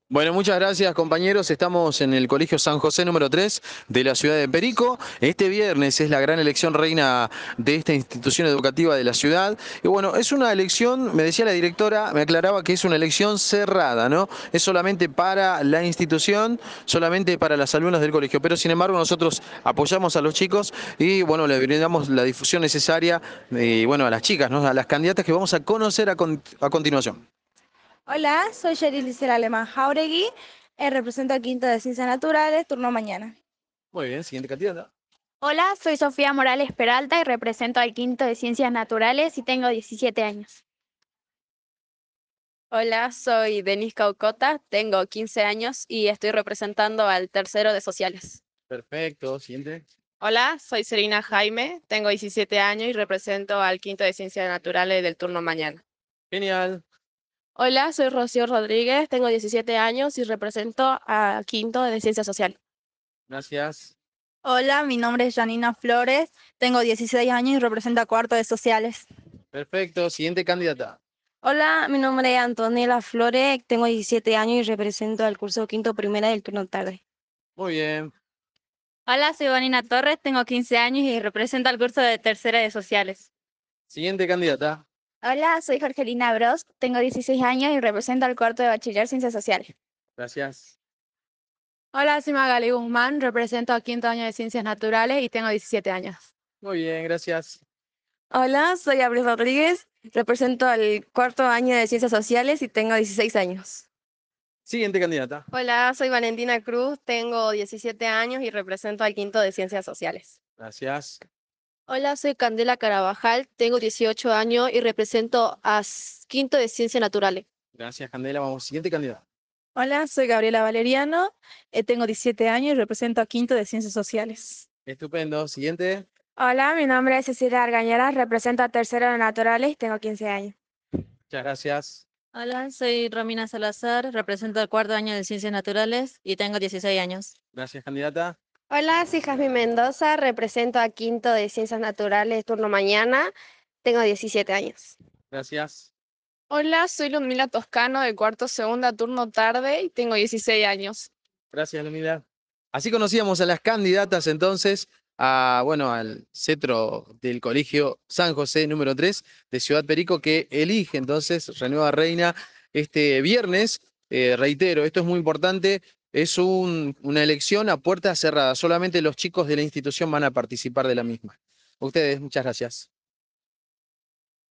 Bueno, muchas gracias compañeros. Estamos en el Colegio San José número 3 de la ciudad de Perico. Este viernes es la gran elección reina de esta institución educativa de la ciudad. Y bueno, es una elección, me decía la directora, me aclaraba que es una elección cerrada, ¿no? Es solamente para la institución, solamente para los alumnos del colegio. Pero sin embargo nosotros apoyamos a los chicos y bueno, le brindamos la difusión necesaria y bueno, a las chicas, ¿no? A las candidatas que vamos a conocer a continuación. Hola, soy Sheryl Licera Alemán Jauregui, represento al quinto de Ciencias Naturales, turno mañana. Muy bien, siguiente candidata. Hola, soy Sofía Morales Peralta y represento al quinto de Ciencias Naturales y tengo 17 años. Hola, soy Denis Caucota, tengo 15 años y estoy representando al tercero de sociales. Perfecto, siguiente. Hola, soy Serena Jaime, tengo 17 años y represento al quinto de Ciencias Naturales del turno mañana. Genial. Hola, soy Rocío Rodríguez, tengo 17 años y represento a quinto de Ciencia Social. Gracias. Hola, mi nombre es Janina Flores, tengo 16 años y represento a cuarto de Sociales. Perfecto, siguiente candidata. Hola, mi nombre es Antonella Flores, tengo 17 años y represento al curso quinto primera del turno tarde. Muy bien. Hola, soy Vanina Torres, tengo 15 años y represento al curso de tercera de Sociales. Siguiente candidata. Hola, soy Jorgelina Bros, tengo 16 años y represento al cuarto de Bachiller Ciencias Sociales. Gracias. Hola, soy Magali Guzmán, represento a quinto año de Ciencias Naturales y tengo 17 años. Muy bien, gracias. Hola, soy Abril Rodríguez, represento al cuarto año de Ciencias Sociales y tengo 16 años. Siguiente candidata. Hola, soy Valentina Cruz, tengo 17 años y represento al quinto de Ciencias Sociales. Gracias. Hola, soy Candela Carabajal, tengo 18 años y represento a quinto de Ciencias Naturales. Gracias, Candela. Vamos, siguiente candidata. Hola, soy Gabriela Valeriano, tengo 17 años y represento a quinto de Ciencias Sociales. Estupendo. Siguiente. Hola, mi nombre es Cecilia Argañara, represento a tercero de Naturales y tengo 15 años. Muchas gracias. Hola, soy Romina Salazar, represento el cuarto año de Ciencias Naturales y tengo 16 años. Gracias, candidata. Hola, soy Jasmine Mendoza, represento a quinto de Ciencias Naturales, turno mañana, tengo 17 años. Gracias. Hola, soy Ludmila Toscano de cuarto segunda turno tarde y tengo 16 años. Gracias, Lumida. Así conocíamos a las candidatas entonces bueno, al cetro del Colegio San José número 3 de Ciudad Perico que elige entonces renueva reina este viernes. Reitero, esto es muy importante, es una elección a puerta cerrada, solamente los chicos de la institución van a participar de la misma. Ustedes, muchas gracias.